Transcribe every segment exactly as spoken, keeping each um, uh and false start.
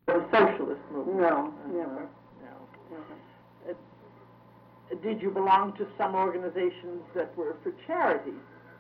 The socialist movement? No, uh-huh. never. No. Never. Uh, did you belong to some organizations that were for charities,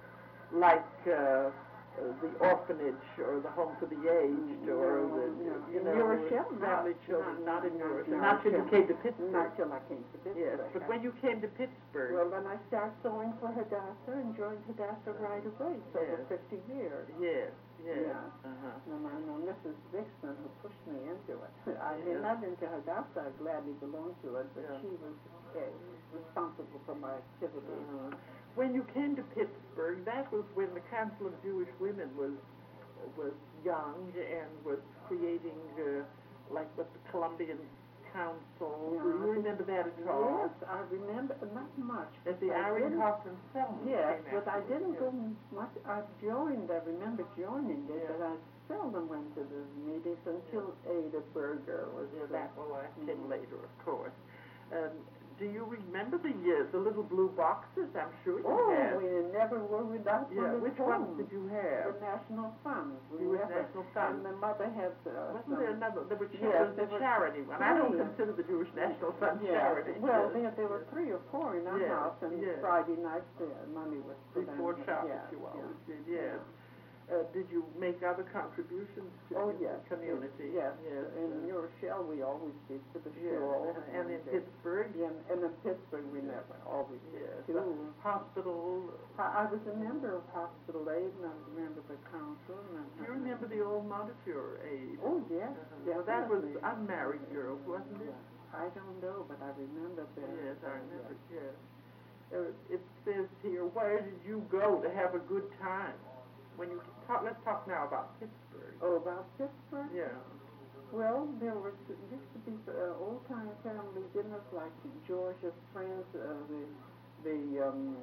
like uh, uh, the orphanage or the home for the aged, no, or the no. you In know your shell, family not, children? Not, not in not, yours, not, not till you came to Pittsburgh. Not till I came to Pittsburgh. Yes, but when you came to Pittsburgh. Well, then I started sewing for Hadassah and joined Hadassah right away. So Yes. for fifty years. Yes. Yes. Yeah. Uh-huh. And I know Missus Dixon who pushed me into it. I Yeah. mean, not into Hadassah. I gladly belonged to it, but Yeah. she was uh, responsible for my activities. Uh-huh. When you came to Pittsburgh, that was when the Council of Jewish Women was was young and was creating, uh, like, what the Columbian Council. Yeah, Do you remember that at all? Yes, I remember, not much. At the I Iron didn't- Hoffman Settlement. Yes, came but I afterwards, didn't yes. go much. I joined, I remember joining it, Yeah. but I seldom went to the meetings until Ada Berger was Yeah, the- that well, that came Mhm. later, of course. Um, do you remember the uh, the little blue boxes? I'm sure you Oh, had. we never were without Yeah, one at which home. ones did you have? The National Fund. We You had never- National Fund. And my mother had. Uh, Wasn't there another? There were Yes, there was there the were charity one. I don't three. consider the Jewish National Fund yeah. charity. Well, yes. there, there were three or four in our Yes, house, and yes. Friday nights the money was for them. Before Shabbos, Yeah, you yeah. always did, yes. Uh, did you make other contributions to Oh, the yes. community? Yes. Yes. In New Rochelle, we always did for the Yes. shul. And in uh, Pittsburgh? Yeah, and in Pittsburgh, we never always Yes. did The too. hospital. I, I was a member of Hospital Aid, and I was a member of the council. And Do you remember the old Montefiore aid? Oh, yes. Uh-huh. Well, that was definitely. unmarried girls, wasn't it? I don't know, but I remember that. Yes, I remember, yes. Uh, it says here, where did you go to have a good time? When you talk, let's talk now about Pittsburgh. Oh, about Pittsburgh? Yeah. Well, there was used to be uh, old-time family dinners like George's friends, uh, the the um,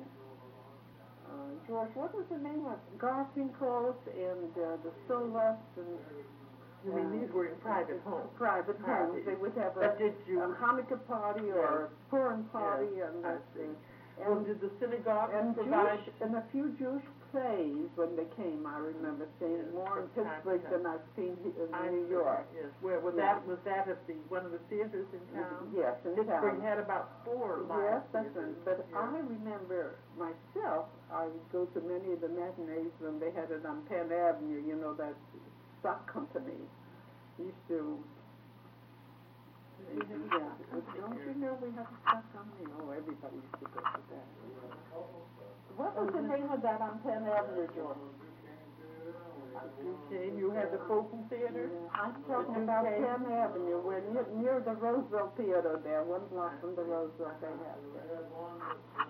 uh, George. What was the name of Garfinkel's and uh, the Silvas and. You mean uh, these were in private homes? Private homes. Parties. They would have a, But did you? a Hanukkah party or a Purim party, and I that's see. it. Well, And, did the synagogue and provide? Jewish, and a few Jewish plays when they came. I remember seeing Yes, more in from time to Pittsburgh time. than I've seen he- in I New see. York. Yes. Where was Yeah. that? Was that at the one of the theaters in town? Yes, in Pittsburgh town. had about four live Yes, that's theaters. right. But Yeah. I remember myself, I would go to many of the matinees when they had it on Penn Avenue, you know, that stock company. Used to, yeah. But don't you know we have a stock company? Oh, everybody used to go to that. What was the name of that on Penn Avenue, George? You came. You had the Fulton Theater. I'm talking you about came? Penn Avenue, where near, near the Roosevelt Theater there, one block from the Roosevelt they have.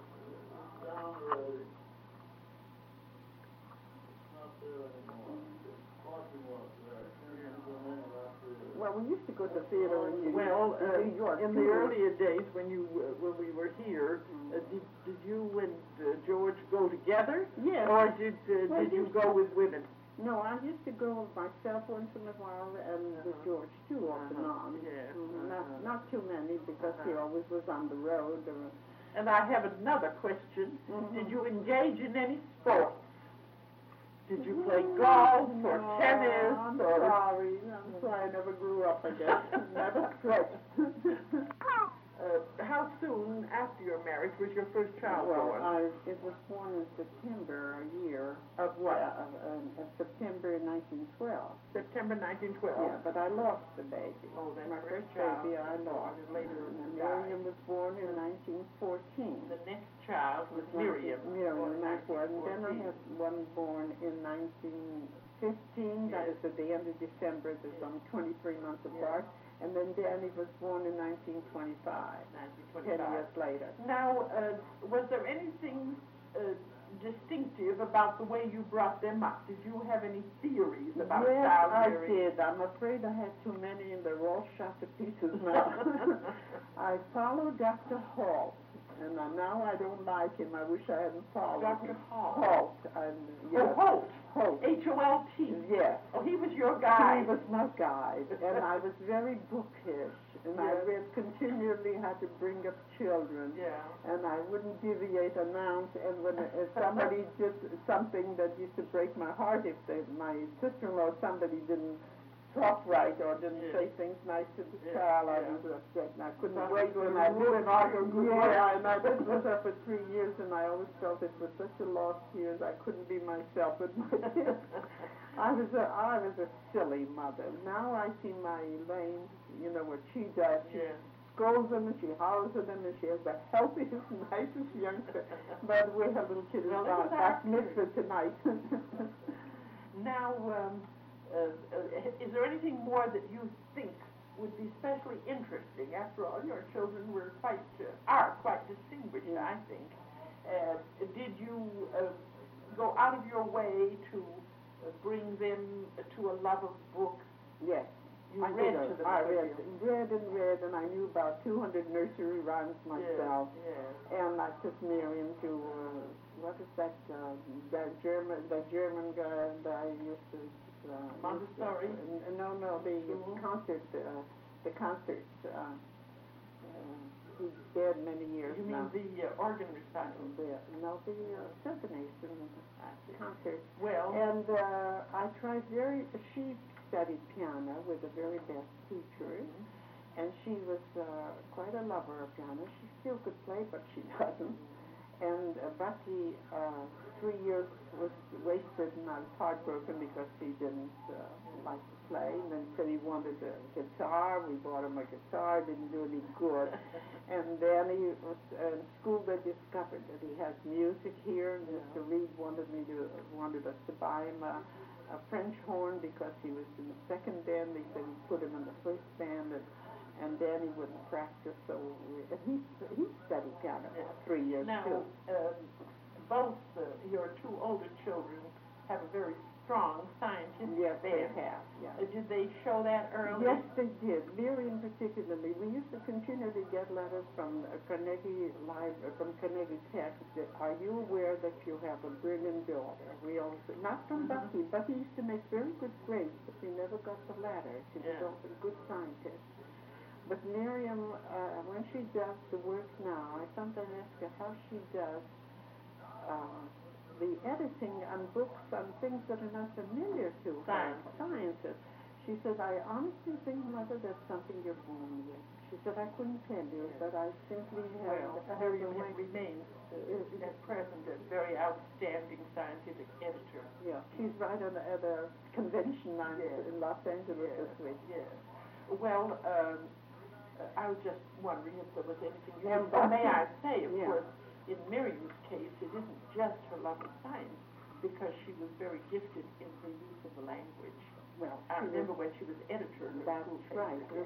Well, we used to go to theater in New Well, York. uh, in New York in too. the earlier days when you uh, when we were here, uh, did did you and uh, George go together, Yes. or did uh, Well, did you yes. go with women? No, I used to go myself once in a while, and with Uh-huh. George too, off and Uh-huh. on. Yes, Mhm. uh-huh. Not not too many because he Uh-huh. always was on the road. Or, And I have another question. Mhm. Did you engage in any sports? Did you play golf or no, tennis I'm or? sorry. I'm sorry I never grew up, I guess. Never stretched. Uh, how soon after your marriage was your first child Well, born? I, it was born in September, a year. Of what? Uh, uh, uh, September nineteen twelve. September nineteen twelve. Yeah, but I lost the baby. Oh, that's My very first child. baby I lost. Later And died. Miriam was born in nineteen fourteen. The next child was Miriam. Miriam, born in that's one. And then I nineteen fourteen. had one born in nineteen fifteen. That Yes. is at the end of December. There's Yes. only twenty-three months Yes. apart. And then Danny was born in nineteen twenty-five. nineteen Ten twenty-five. years later. Now, uh, was there anything uh, distinctive about the way you brought them up? Did you have any theories about Yes, child I rearing? did. I'm afraid I had too many and they're all shot to pieces now. I followed Doctor Halt, and I, now I don't like him. I wish I hadn't followed Doctor him. Halt. Halt. And, Oh, yes, Holt. Holt. H O L T. Yes. Oh, he was your guy. He was my guide, and I was very bookish, and I Yes. read continually how to bring up children. Yeah. And I wouldn't deviate an ounce. And when if somebody did something that used to break my heart, if they, my sister-in-law, somebody didn't talk right or didn't yeah. say things nice to the yeah. child, I yeah. was upset, and I couldn't Sounds wait like when you I were did. an argument with Yeah, her. and I did with her for three years, and I always felt it was such a lost years. I couldn't be myself with my kids. I was a, I was a silly mother. Now I see my Elaine, you know what she does. She yeah. scolds them and she hollers at them, and she has the healthiest, nicest youngster. But we have little kids Well, on back mitzvah tonight. Now, um, uh, uh, is there anything more that you think would be especially interesting? After all, your children were quite, uh, are quite distinguished, Yeah. I think. Uh, did you uh, go out of your way to uh, bring them to a love of books? Yes. You I read did, to them. I a good read, deal. read and read, and I knew about two hundred nursery rhymes myself. Yeah, yeah. And I took Miriam to, uh, what is that, uh, the German, the German guy that I used to, uh, Montessori? Used to, uh, no, no, the School? concert, uh, the concert, uh, uh, he's dead many years You mean now. the uh, organ recital? The, no, the uh, symphonies and concerts. Well, And uh, I tried very, she studied piano with the very best teachers, and she was uh, quite a lover of piano. She still could play, but she doesn't. And uh, Bucky, uh, three years was wasted, and I was heartbroken because he didn't uh, like to play. And then said he wanted a guitar. We bought him a guitar. Didn't do any good. And then he was uh, in school. They discovered that he has music here. And Mister Reed wanted me to wanted us to buy him a, a French horn because he was in the second band. They said he'd put him in the first band. And, And then he wouldn't practice, so we, and he he studied piano for three years now, too. um, both uh, your two older children have a very strong scientific Yes, they bent. have. Yeah. Uh, did they show that early? Yes, they did. Miriam particularly. We used to continually get letters from uh, Carnegie Library, from Carnegie Tech. That, are you aware that you have a brilliant daughter? We always, not from Mhm. Bucky. Bucky used to make very good grades, but he never got the letter. She was Yeah. also a good scientist. But Miriam, uh, when she does the work now, I sometimes ask her how she does uh, the editing on books on things that are not familiar to her, Science. sciences. She said, I honestly think, Mother, that's something you're born with. She said, I couldn't tell you, but I simply have, Well, have Miriam the way. remains uh, Is- at present a very outstanding scientific editor. Yeah, she's right on the, at a convention on, Yes. in Los Angeles this week. Yes. Well, um, uh, I was just wondering if there was anything. You And well, may I Bucky- say, of yeah. course, in Miriam's case, it isn't just her love of science, because she was very gifted in her use of the language. Well, I she remember was, when she was editor of her that's school right. paper.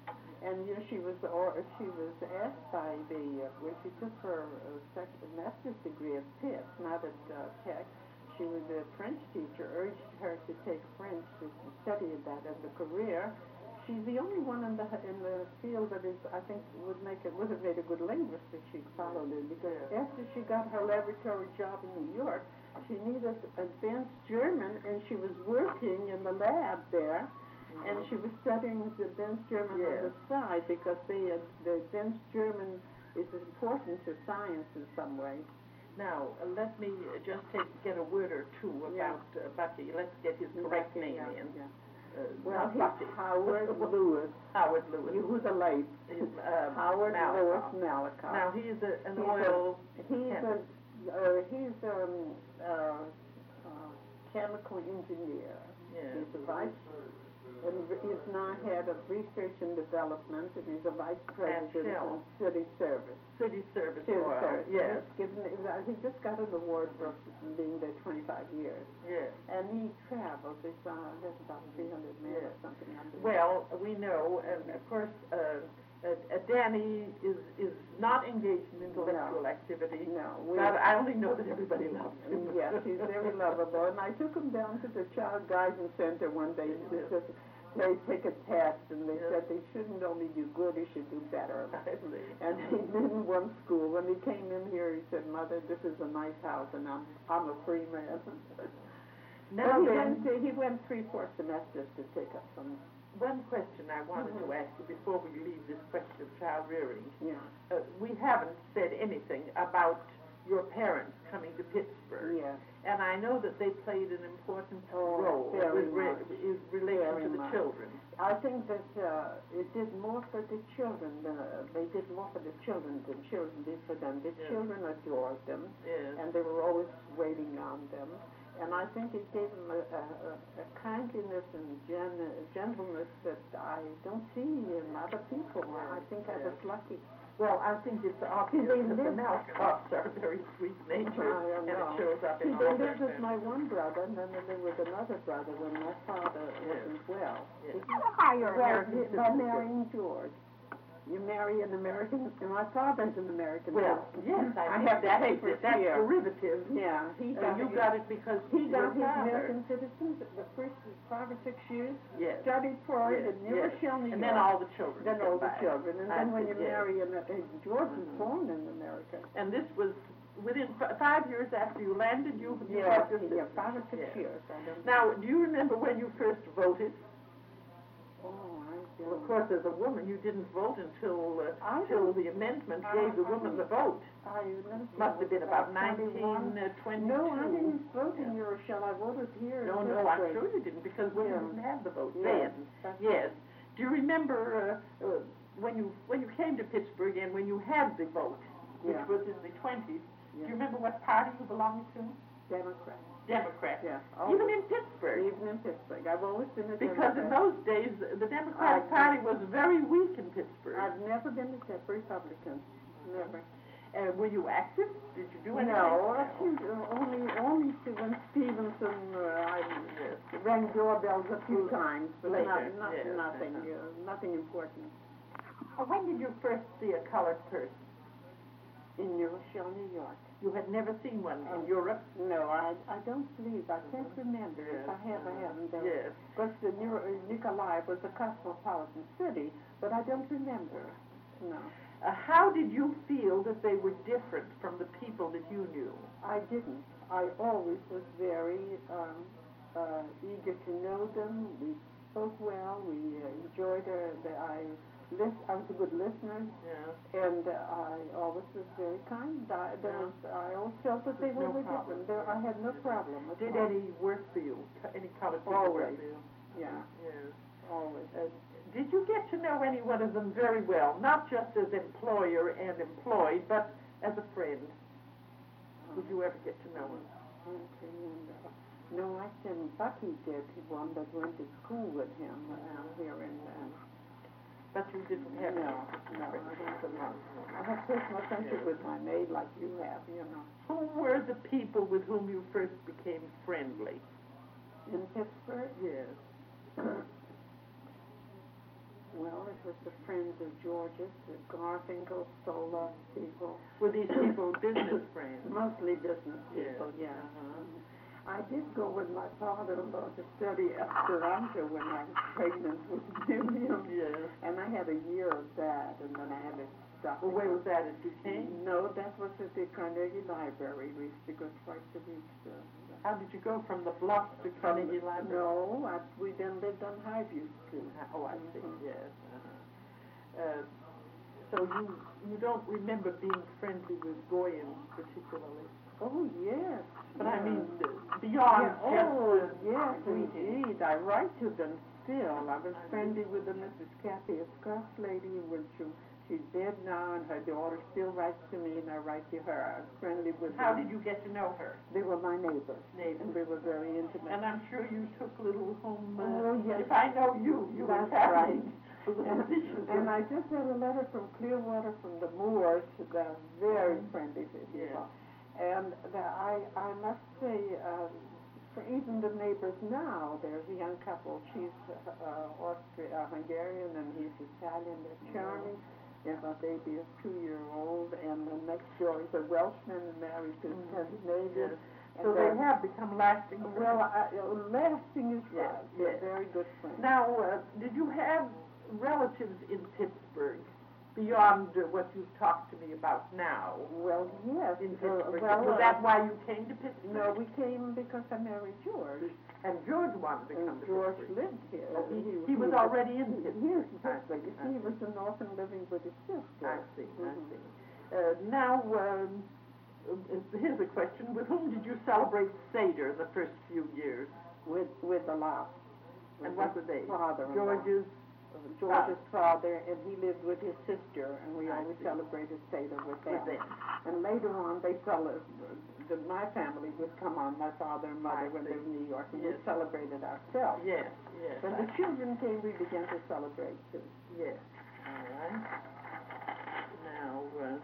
And you know, she was or she was asked by the uh, when she took her uh, second master's degree at Pitt, not at uh, Tech. She was a French teacher, urged her to take French to study that as a career. She's the only one in the in the field that is, I think, would make it would have made a good linguist if she followed it. Because Yeah. after she got her laboratory job in New York, she needed advanced German, and she was working in the lab there. And she was studying the advanced German Yes. on the side because the, uh, the advanced German is important to science in some way. Now, uh, let me uh, just take, get a word or two Yeah. about uh, Bucky. Let's get his correct Bucky, name yeah, in. yeah. Uh, Well, not he's Bucky. Howard Lewis. Howard Lewis. Yehuda He's, um, Howard Malakoff. Lewis Malakoff. Now, he is a, an He's oil He's a, chemist. uh, he's um, uh, uh, chemical engineer. Yes. He's a vice, and he's now head of research and development, and he's a vice president Shell. in city service. City service City oil. service. Yes. He's given, he just got an award for being there twenty-five years. Yes. And he travels. He's uh, there's about three hundred men or Yes. something under him. Well, we know, and of course, uh, uh, uh, Danny is is not engaged in intellectual No. activity. No, we, But I only know that everybody loves him. yes, he's very lovable. And I took him down to the Child Guidance Center one day, and he Yes. said, they take a test, and they Yes. said they shouldn't only do good, he should do better. I see. And he didn't one school. When he came in here, he said, Mother, this is a nice house, and I'm I'm a free man. Now but he then, went, he went three, four semesters to take up some, one question I wanted Mhm. to ask you before we leave this question of child rearing. yeah. Uh, we haven't said anything about your parents coming to Pittsburgh. Yeah. And I know that they played an important Oh, role very with re- much. is related relation to the much. children. I think that uh, it did more for the children. Uh, they did more for the children than children did for them. The Yes. children adored them, Yes. and they were always waiting on them. And I think it gave them a, a, a kindliness and gen, gentleness that I don't see in other people. I think I was lucky. Well, I think it's obvious They that the live- Malcotts are very sweet natured, I don't and it know. shows up See, in they all their lived with family. my one brother, and then there was another brother when my father wasn't well. Yes. How your Well, American by citizenship? marrying George. You marry an American, and my father's an American. Well, citizen. yes, I, I think have the that's, papers that's here. derivative. Yeah, he Uh, got you his, got it because he got your his father. American citizenship the first five or six years. Yes. Studied for it Yes, in New yes. Rochelle, New And York. then all the children. Then came all the by. children, and I then when see, you yes. marry, and uh, George was Mhm. born in America. And this was within f- five years after you landed. You, you Yeah, got your yeah, five or citizenship. six Yes. years. I don't Now, do you remember when you first voted? Oh, I don't. Well, of course, as a woman, you didn't vote until uh, I till don't- the amendment I- gave the I woman the don't- vote. I never Must have been about twenty-one. nineteen twenty-two. No, I didn't vote in Yeah. New Rochelle. I voted here. No, in no, I'm Pittsburgh. sure you didn't, because women Yeah. didn't have the vote Yes, then. that's Yes. Do you remember uh, uh, when you when you came to Pittsburgh and when you had the vote, which Yeah. was in the twenties? Do Yeah. you remember what party you belonged to? Democrat. Democrat. Yeah. Even in Pittsburgh. Even in Pittsburgh. I've always been a Because in Democrat. those days, the Democratic I- Party was very weak in Pittsburgh. I've never been a Republican. Never. Uh, were you active? Did you do anything? No, I think uh, only only to when Stevenson uh, I rang doorbells a few times, but Later, not, not yes, nothing, uh-huh. uh, nothing important. Uh, When did you first see a colored person? In New Rochelle, New York. You had never seen one in Um, Europe? No, I I don't believe. I can't remember. If I have, I haven't. Uh, Yes. But the New, uh, Nikolai was a cosmopolitan city, but I don't remember. No, Uh, how did you feel that they were different from the people that you knew? I didn't. I always was very um, uh, eager to know them. We spoke well. We uh, enjoyed uh, the I. List, I was a good listener, Yeah. and uh, I always was very kind. I, there Yeah. was, I always felt that they There's were no very problem. different. There, I had no problem. at Did all. any work for you? Co- Any colored people work Always. for you? Yeah, Yes. always. Uh, did you get to know any one of them very well, not just as employer and employed, but as a friend? Did you ever get to know him? Okay, and, uh, no, I think Bucky did, one that went to school with him uh, here in. Uh, But you didn't have no, any. no, I don't know. I have personal friendship with my maid like you have, you know. Who were the people with whom you first became friendly? In Pittsburgh, Yes. well, it was the friends of George's, the Garfinkel, Sola people, Were these people business friends? mostly business Yes. people, yeah. Uh-huh. I did go with my father-in-law to study Esperanto when I was pregnant with William. Yes. And I had a year of that, and then I had to stop. Well, where was that, at Duquesne? No, that was at the Carnegie Library. We used to go twice a week. To, How did you go from the bluff to Carnegie Library? No, I, we then lived on Highview Street. Oh, I see, Mhm. yes. Uh-huh. Uh, so you you don't remember being friendly with Goyim particularly? Oh, yes. But I yeah. mean, uh, beyond Yeah, just oh, the yes, greeting. indeed. I write to them still. I was friendly with the Missus Kathy, a Scots lady, when she, she's dead now, and her daughter still writes to me, and I write to her. I was friendly with How them. did you get to know her? They were my neighbors, Neighbors. and we were very intimate. And I'm sure you took little home. Uh, Oh, yes. If I know you, you were That's carrying right. little And, dishes. and I just had a letter from Clearwater from the Moors. They're very friendly people. Yeah. And the, I, I must say, um, for even the neighbors now, there's a young couple. She's uh, Austria, uh, Hungarian, and he's Italian. They're charming. They have a baby, a two-year-old, and the next door is a Welshman married to a Mhm. Scandinavian. Yes. And So they they're- have become lasting friends. Well, I, uh, lasting is Yes, right. They're yes. very good friends. Now, uh, did you have relatives in Pittsburgh beyond uh, what you've talked to me about now? Well, yes. In uh, Pittsburgh, well, was uh, that why you came to Pittsburgh? No, we came because I married George. And George wanted to come And to George Pittsburgh. lived here. Oh, he- he was already in Pittsburgh. Yes, I Pittsburgh. see, You I see, he see. was an orphan living with his sister. I see, I Mhm. see. Uh, now, um, uh, here's a question. With whom did you celebrate Seder the first few years? With with the lot. And what were they? Father-in-law. George's George's father, and he lived with his sister, and we I always see. celebrated Seder with them. with them. And later on, they cele- the, my family would come on, my father and mother, I when they see. were in New York, and Yes. we celebrated ourselves. Yes, yes. When the children came, we began to celebrate too. Yes. All right. Now, uh,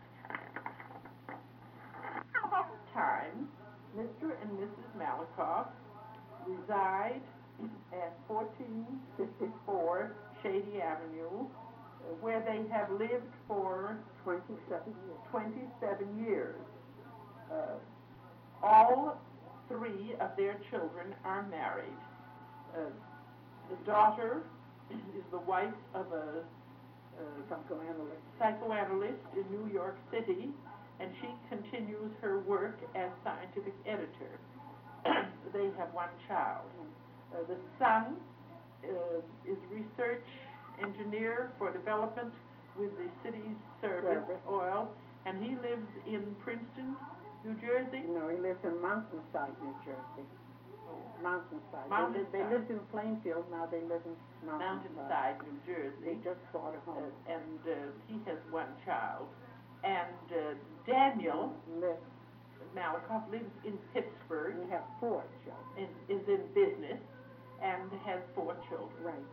time, Mister and Missus Malakoff reside at fourteen fifty-four Shady Avenue, uh, where they have lived for Twenty-seven years. twenty-seven years. Uh, all three of their children are married. Uh, the daughter is the wife of a uh, Psychoanalyst. psychoanalyst in New York City, and she continues her work as scientific editor. They have one child. Uh, the son uh, is research engineer for development with the city's service, Service. oil, and he lives in Princeton, New Jersey. No, he lives in Mountainside, New Jersey. Mountainside. Mountainside. They, li- they lived in Plainfield, now they live in Mountainside. Mountainside, New They Jersey. just bought a Uh, home. and uh, he has one child. And uh, Daniel Live, Malakoff lives in Pittsburgh, we have four children. is, is in business, and has four children. Right.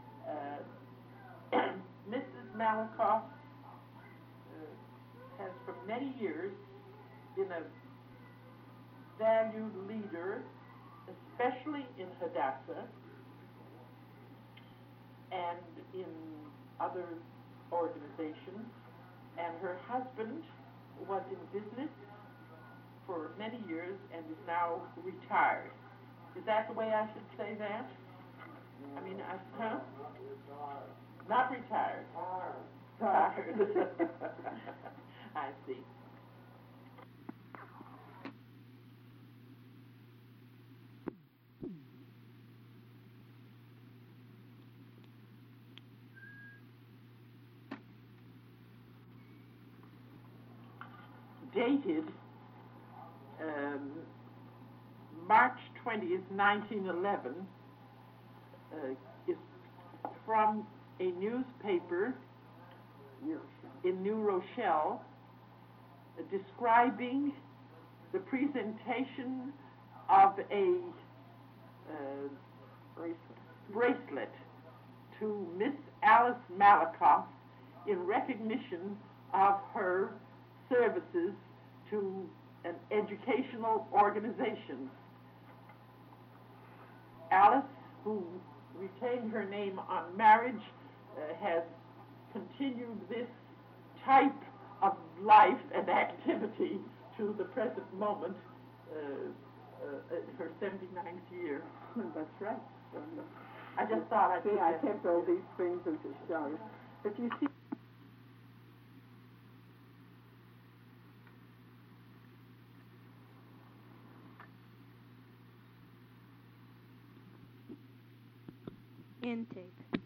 Uh, Missus Malakoff uh, has for many years been a valued leader, especially in Hadassah and in other organizations. And her husband was in business for many years and is now retired. Is that the way I should say that? I mean, I, huh? Not retired. Tired. I see. Dated um, March twentieth, nineteen eleven, uh, is from a newspaper in New Rochelle uh, describing the presentation of a uh, bracelet. bracelet to Miss Alice Malakoff in recognition of her services to an educational organization. Alice, who retained her name on marriage, uh, has continued this type of life and activity to the present moment, uh, uh, in her seventy-ninth year. That's right. I just thought I'd See, I put that- kept all these things and to show you. But you see, Intake.